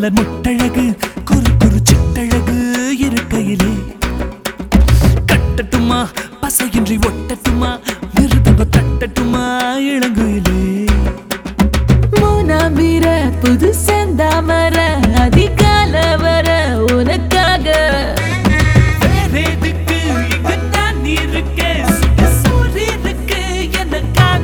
மலர் முட்டழகு குறு குறு சிட்டழகு இருக்கையிலே கட்டட்டுமா பசையின்றி ஒட்டட்டுமா மிருதம்ப தட்டட்டுமா இளங்குயிலே மூணாம்பிர புது செந்தாமர அதிகால வர உனக்காக வேறேதுக்கு இங்க நான் இருக்கேன் சூரியனுக்கு எனக்காக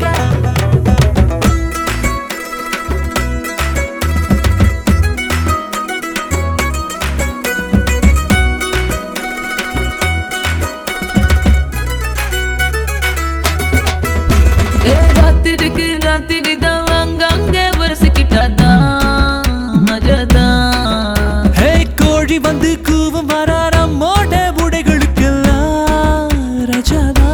ராத்திரிக்கு ராத்திரி தான் அங்கங்க வரசிக்கிட்டாதான் மஜாதான் ஹே கோழி வந்து கூவும் வராரம்மோட உடைகளுக்கெல்லாம் ரஜாதா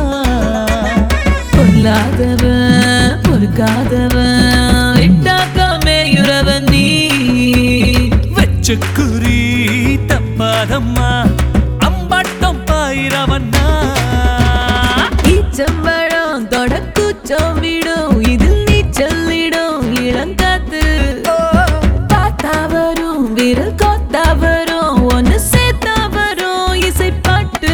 பொல்லாதவன் பொறுக்காதவன் விட்டாக்காமே யுறவன் நீ வச்ச குறி தப்பாதம்மா அம்பாட்டம் பாயிரவண்ணா ஈச்சம்பழம் தொடக்கூச்சம் விடும் இதில் நீ சொல்லிடும் இளங்காத்து பார்த்தா வரும் விரல் கோத்தா வரும் ஒன்னு சேர்த்தா வரும் இசைப்பாட்டு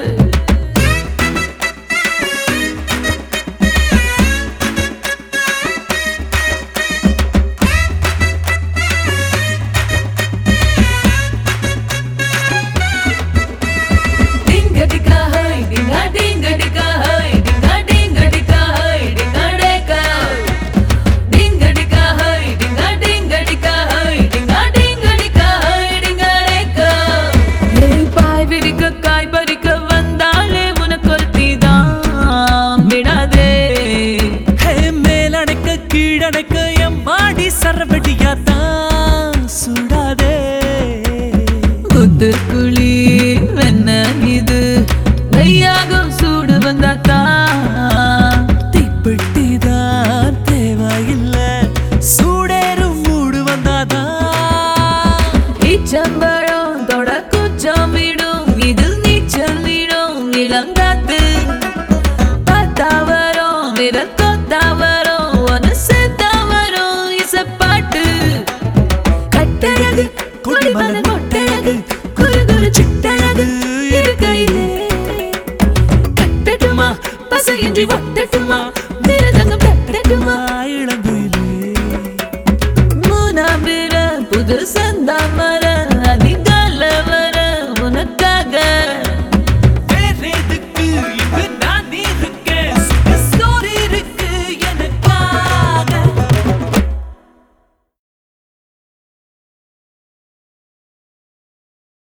டிங்கடிக்கா ஹை டிங்கா டிங்கடிக்கா ஹை டிங்கா டிங்கடிக்கா ஹை டிங்கடேக்கா டிங்கடிக்கா ஹை டிங்கா டிங்கடிக்கா ஹை டிங்கா டிங்கடிக்கா ஹை டிங்கடேக்கா ஏய் பாய் விரிக்க காய் பறிக்க வந்தாலே உனக்கு ஒருத்திதான் விடாதே ஹே மேலணைக்க கீழணைக்க எம்மாடி சரவெடியாத்தான் சுடாதே குத்துக்குழி வெண்ண இது நெய்யாகும் சூடு வந்தாத்தான் தீப்பெட்டிதான் தேவையில்ல சூடேறும் மூடு வந்தாதான் ஈச்சம்பழம் தொடக்கூச்சம் விடும் இதில் நீச்சல் விடும் இளங்காத்து பார்த்தா வரும் விரல் கொத்தா வரும் ஒன்னு சேர்த்தா வரும் இசப்பாட்டு கட்டழகு குடிமன கொட்டழகு குறு குறு சிட்டழகு இருக்கையிலே கட்டட்டுமா பசையின்றி ஒட்டட்டுமா